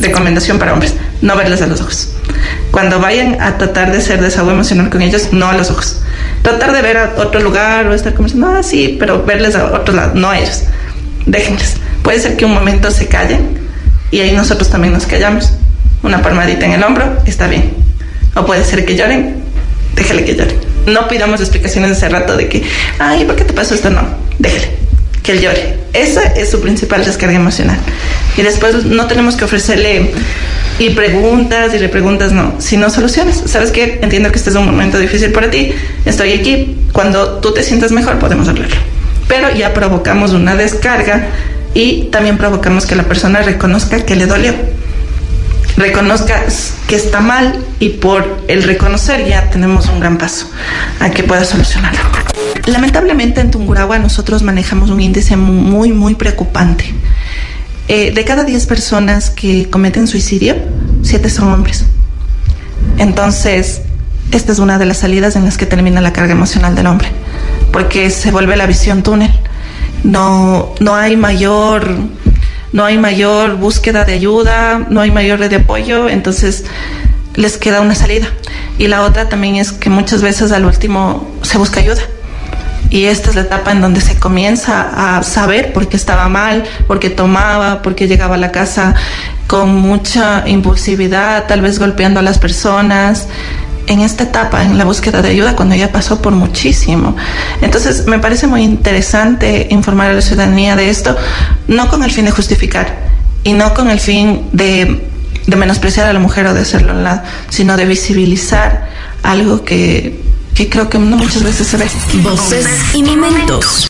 recomendación para hombres, no verles a los ojos. Cuando vayan a tratar de hacer desahogo emocional con ellos, no a los ojos. Tratar de ver a otro lugar o estar conversando, sí, pero verles a otro lado, no a ellos. Déjenles. Puede ser que un momento se callen y ahí nosotros también nos callamos. Una palmadita en el hombro, está bien. O puede ser que lloren, déjale que lloren. No pidamos explicaciones de ese rato de que, ay, ¿por qué te pasó esto? No, déjale, que él llore. Esa es su principal descarga emocional. Y después no tenemos que ofrecerle y preguntas y repreguntas, no, sino soluciones. ¿Sabes qué? Entiendo que este es un momento difícil para ti, estoy aquí. Cuando tú te sientas mejor podemos hablarlo. Pero ya provocamos una descarga y también provocamos que la persona reconozca que le dolió, reconozca que está mal, y por el reconocer ya tenemos un gran paso a que pueda solucionarlo. Lamentablemente en Tungurahua nosotros manejamos un índice muy, muy preocupante. De cada 10 personas que cometen suicidio, 7 son hombres. Entonces, esta es una de las salidas en las que termina la carga emocional del hombre, porque se vuelve la visión túnel. No hay mayor búsqueda de ayuda, no hay mayor red de apoyo, entonces les queda una salida. Y la otra también es que muchas veces al último se busca ayuda. Y esta es la etapa en donde se comienza a saber por qué estaba mal, por qué tomaba, por qué llegaba a la casa con mucha impulsividad, tal vez golpeando a las personas. En esta etapa, en la búsqueda de ayuda, cuando ya pasó por muchísimo. Entonces, me parece muy interesante informar a la ciudadanía de esto, no con el fin de justificar y no con el fin de menospreciar a la mujer o de hacerlo a un lado, sino de visibilizar algo que creo que no muchas veces se ve. Voces y momentos.